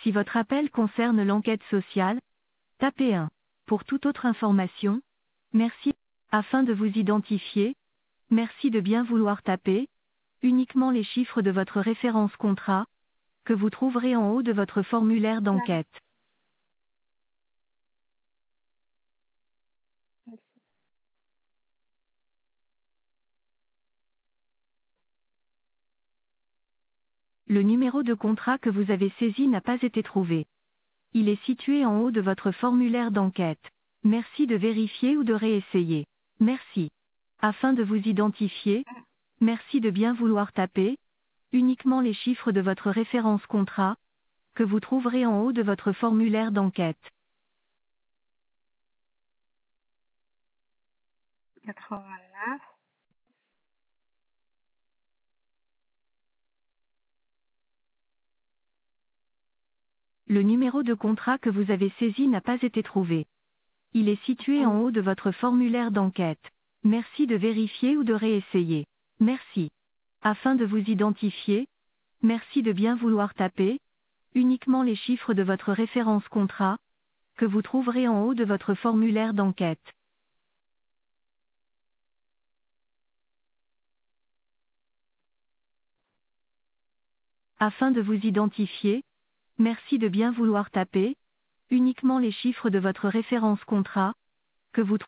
Si votre appel concerne l'enquête sociale, tapez 1. Pour toute autre information, merci. Afin de vous identifier, merci de bien vouloir taper uniquement les chiffres de votre référence contrat, que vous trouverez en haut de votre formulaire d'enquête. Merci. Le numéro de contrat que vous avez saisi n'a pas été trouvé. Il est situé en haut de votre formulaire d'enquête. Merci de vérifier ou de réessayer. Merci. Afin de vous identifier, merci de bien vouloir taper uniquement les chiffres de votre référence contrat, que vous trouverez en haut de votre formulaire d'enquête. 89. Le numéro de contrat que vous avez saisi n'a pas été trouvé. Il est situé en haut de votre formulaire d'enquête. Merci de vérifier ou de réessayer. Merci. Afin de vous identifier, merci de bien vouloir taper uniquement les chiffres de votre référence contrat, que vous trouverez en haut de votre formulaire d'enquête. Afin de vous identifier, merci de bien vouloir taper uniquement les chiffres de votre référence contrat, que vous